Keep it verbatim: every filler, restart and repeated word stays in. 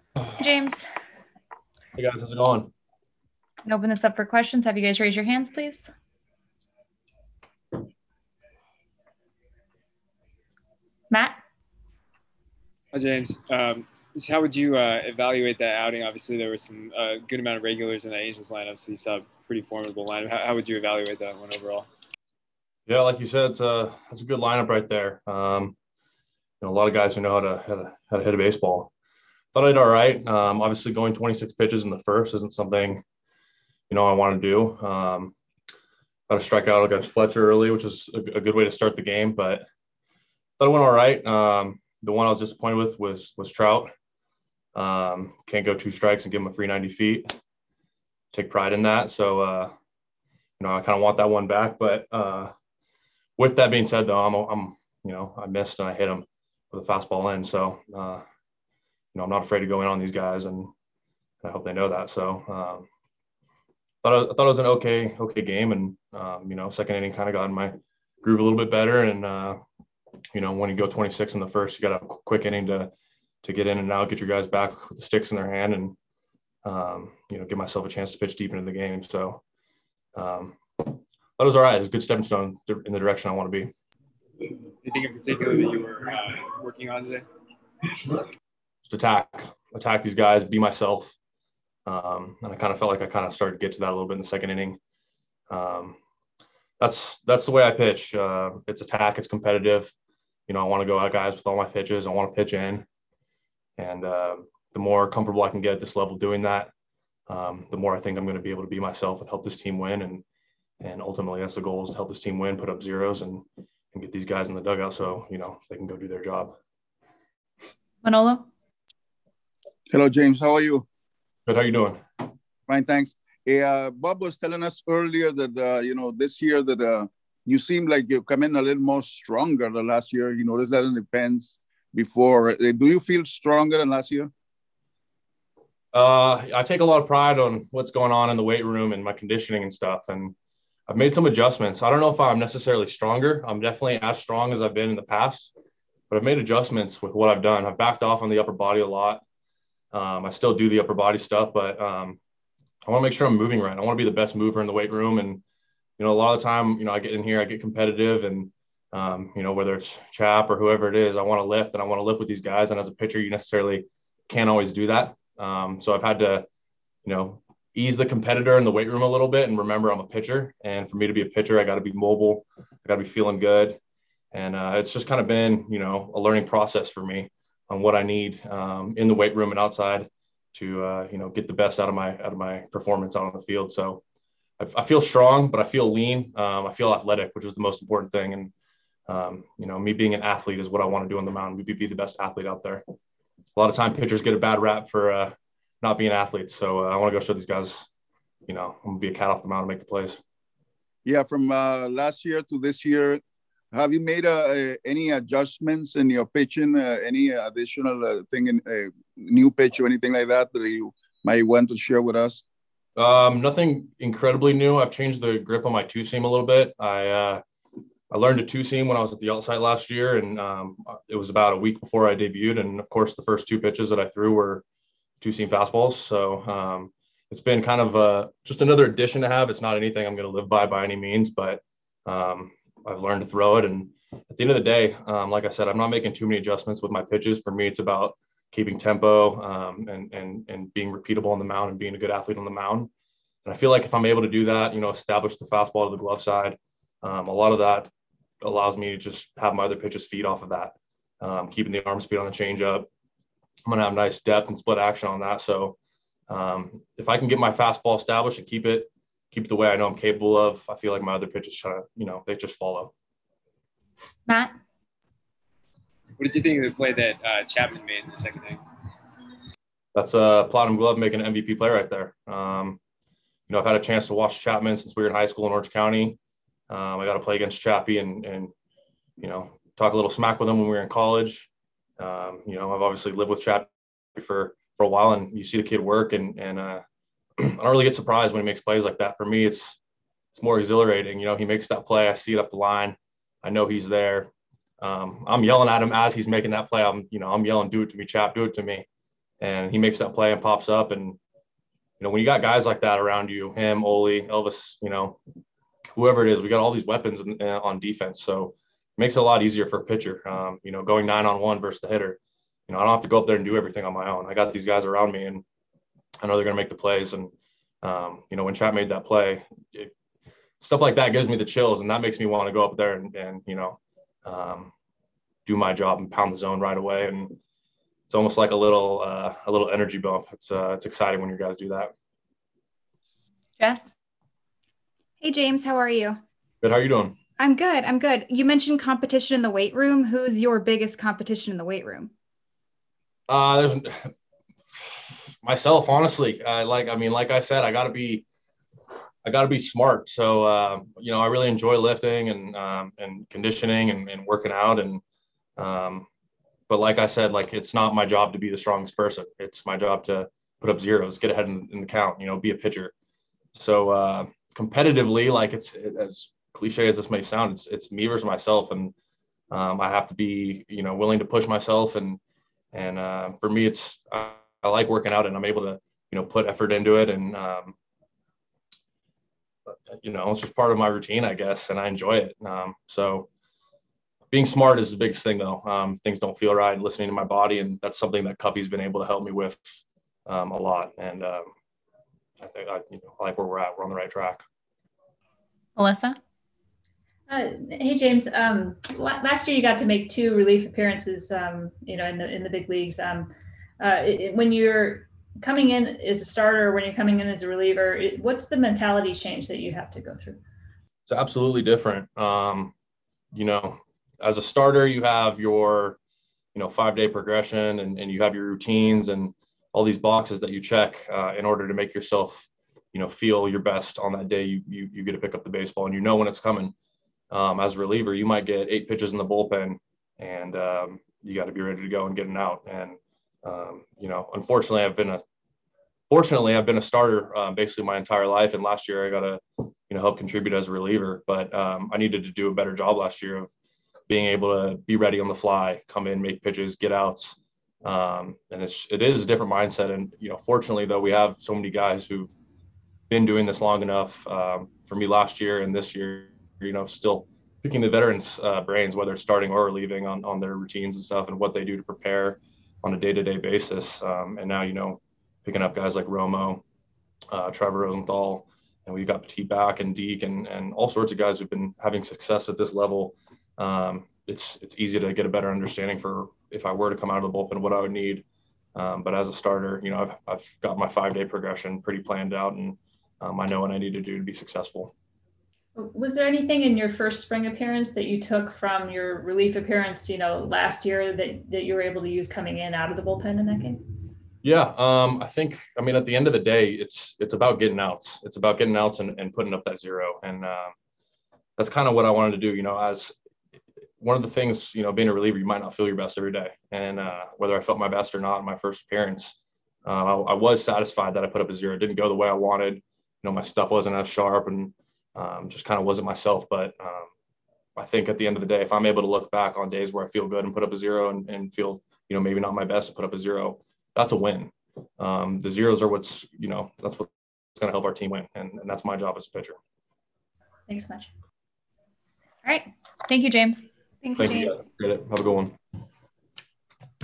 Hey, James. Hey guys, how's it going? And open this up for questions. Have you guys raise your hands, please? Matt? Hi, James. Um, just how would you uh, evaluate that outing? Obviously, there was some uh, good amount of regulars in the Angels lineup, so you saw a pretty formidable lineup. How, how would you evaluate that one overall? Yeah, like you said, it's a it's a good lineup right there. Um, you know, a lot of guys who know how to how to, how to hit a baseball. Thought I did all right. Um, obviously, going twenty-six pitches in the first isn't something you know I want to do. Um, got a strikeout against Fletcher early, which is a, a good way to start the game. But thought it went all right. Um, the one I was disappointed with was was Trout. Um, can't go two strikes and give him a free ninety feet. Take pride in that. So uh, you know, I kind of want that one back, but. Uh, With that being said, though, I'm, I'm, you know, I missed and I hit him with a fastball in. So, uh, you know, I'm not afraid to go in on these guys, and I hope they know that. So, um, thought I, I thought it was an okay, okay game, and um, you know, second inning kind of got in my groove a little bit better. And uh, you know, when you go twenty-six in the first, you got a quick inning to to get in and out, get your guys back with the sticks in their hand, and um, you know, give myself a chance to pitch deep into the game. So, um, that was all right. It was a good stepping stone in the direction I want to be. Anything in particular that you were uh, working on today? Just attack, attack these guys, be myself. Um, and I kind of felt like I kind of started to get to that a little bit in the second inning. Um, that's that's the way I pitch. Uh, it's attack, it's competitive. You know, I want to go out guys with all my pitches. I want to pitch in, and uh, the more comfortable I can get at this level doing that, um, the more I think I'm going to be able to be myself and help this team win. And and ultimately, that's the goal, is to help this team win, put up zeros, and and get these guys in the dugout so you know they can go do their job. Manolo? Hello, James. How are you? Good. How you doing? Fine, thanks. Hey, uh, Bob was telling us earlier that uh, you know this year that uh, you seem like you've come in a little more stronger than last year. You noticed that in the pens before. Uh, Do you feel stronger than last year? Uh, I take a lot of pride on what's going on in the weight room and my conditioning and stuff. And I've made some adjustments. I don't know if I'm necessarily stronger. I'm definitely as strong as I've been in the past, but I've made adjustments with what I've done. I've backed off on the upper body a lot. Um, I still do the upper body stuff, but um, I want to make sure I'm moving right. I want to be the best mover in the weight room. And, you know, a lot of the time, you know, I get in here, I get competitive, and, um, you know, whether it's Chap or whoever it is, I want to lift and I want to lift with these guys. And as a pitcher, you necessarily can't always do that. Um, so I've had to, you know, ease the competitor in the weight room a little bit and remember I'm a pitcher. And for me to be a pitcher, I got to be mobile. I got to be feeling good. And uh, it's just kind of been, you know, a learning process for me on what I need um, in the weight room and outside to, uh, you know, get the best out of my, out of my performance out on the field. So I, I feel strong, but I feel lean. Um, I feel athletic, which is the most important thing. And, um, you know, me being an athlete is what I want to do on the mound. Be, be the best athlete out there. A lot of time pitchers get a bad rap for uh, not being athletes. So uh, I want to go show these guys, you know, I'm going to be a cat off the mound and make the plays. Yeah, from uh, last year to this year, have you made uh, uh, any adjustments in your pitching? Uh, any additional uh, thing in uh, new pitch or anything like that that you might want to share with us? Um, nothing incredibly new. I've changed the grip on my two seam a little bit. I, uh, I learned a two seam when I was at the outside last year, and um, it was about a week before I debuted. And of course, the first two pitches that I threw were two seam fastballs. So um, it's been kind of uh, just another addition to have. It's not anything I'm going to live by by any means, but um, I've learned to throw it. And at the end of the day, um, like I said, I'm not making too many adjustments with my pitches. For me, it's about keeping tempo um, and and and being repeatable on the mound and being a good athlete on the mound. And I feel like if I'm able to do that, you know, establish the fastball to the glove side, um, a lot of that allows me to just have my other pitches feed off of that, um, keeping the arm speed on the changeup. I'm going to have nice depth and split action on that. So um, if I can get my fastball established and keep it, keep it the way I know I'm capable of, I feel like my other pitches kind of, you know, they just follow. Matt? What did you think of the play that uh, Chapman made in the second inning? That's a platinum glove making an M V P play right there. Um, you know, I've had a chance to watch Chapman since we were in high school in Orange County. Um, I got to play against Chappie and, and, you know, talk a little smack with him when we were in college. Um, you know, I've obviously lived with Chappie for, for a while, and you see the kid work, and, and uh, I don't really get surprised when he makes plays like that. For me, it's, it's more exhilarating. You know, he makes that play. I see it up the line. I know he's there. Um, I'm yelling at him as he's making that play. I'm, you know, I'm yelling, do it to me, Chap, do it to me. and he makes that play and pops up. And, you know, when you got guys like that around you, him, Ole, Elvis, you know, whoever it is, we got all these weapons in, uh, on defense. So it makes it a lot easier for a pitcher, um, you know, going nine on one versus the hitter. You know, I don't have to go up there and do everything on my own. I got these guys around me, and I know they're going to make the plays. And, um, you know, when Chat made that play, it, stuff like that gives me the chills, and that makes me want to go up there and, and you know, um, do my job and pound the zone right away. And it's almost like a little, uh, a little energy bump. It's, uh, it's exciting when you guys do that. Jess? Hey, James, how are you? Good. How are you doing? I'm good. I'm good. You mentioned competition in the weight room. Who's your biggest competition in the weight room? Uh, there's myself, honestly. I like, I mean, like I said, I gotta be, I gotta be smart. So, uh, you know, I really enjoy lifting and, um, and conditioning and, and working out. And, um, but like I said, like, it's not my job to be the strongest person. It's my job to put up zeros, get ahead in, in the count, you know, be a pitcher. So, uh, competitively, like, it's it, as cliche as this may sound, it's, it's me versus myself. And, um, I have to be, you know, willing to push myself. And, And uh, for me, it's I, I like working out, and I'm able to, you know, put effort into it. And, um, you know, it's just part of my routine, I guess, and I enjoy it. Um, so being smart is the biggest thing, though. Um, things don't feel right, listening to my body, and that's something that Cuffy's been able to help me with um, a lot. And um, I think I, you know, I like where we're at. We're on the right track. Melissa? Uh, hey, James. Um, last year you got to make two relief appearances, um, you know, in the in the big leagues. Um, uh, it, when you're coming in as a starter, when you're coming in as a reliever, it, what's the mentality change that you have to go through? It's absolutely different. Um, you know, as a starter, you have your, you know, five-day progression, and, and you have your routines and all these boxes that you check uh, in order to make yourself, you know, feel your best on that day. You, you, you get to pick up the baseball, and you know when it's coming. Um, as a reliever, you might get eight pitches in the bullpen, and um, you got to be ready to go and get an out. And, um, you know, unfortunately, I've been a, fortunately, I've been a starter uh, basically my entire life. And last year I got to, you know, help contribute as a reliever, but um, I needed to do a better job last year of being able to be ready on the fly, come in, make pitches, get outs. Um, and it's, it is a different mindset. And, you know, fortunately though, we have so many guys who've been doing this long enough. Um, for me last year and this year, you know, still picking the veterans' uh, brains, whether it's starting or relieving, on, on their routines and stuff and what they do to prepare on a day-to-day basis. Um, and now, you know, picking up guys like Romo, uh, Trevor Rosenthal, and we've got Petit back and Deke and, and all sorts of guys who've been having success at this level. Um, it's, it's easy to get a better understanding for if I were to come out of the bullpen, what I would need. Um, but as a starter, you know, I've, I've got my five-day progression pretty planned out, and um, I know what I need to do to be successful. Was there anything in your first spring appearance that you took from your relief appearance, you know, last year that, that you were able to use coming in out of the bullpen in that game? Yeah, um, I think, I mean, at the end of the day, it's it's about getting outs. It's about getting outs and, and putting up that zero. And um, that's kind of what I wanted to do. You know, as one of the things, you know, being a reliever, you might not feel your best every day. And uh, whether I felt my best or not in my first appearance, uh, I, I was satisfied that I put up a zero. It didn't go the way I wanted. You know, my stuff wasn't as sharp, and um, just kind of wasn't myself. But um, I think at the end of the day, if I'm able to look back on days where I feel good and put up a zero and, and feel, you know, maybe not my best and put up a zero, that's a win. Um, the zeros are what's, you know, that's what's going to help our team win. And, and that's my job as a pitcher. Thanks so much. All right. Thank you, James. Thanks, Thank James. you guys. Appreciate it. Have a good one.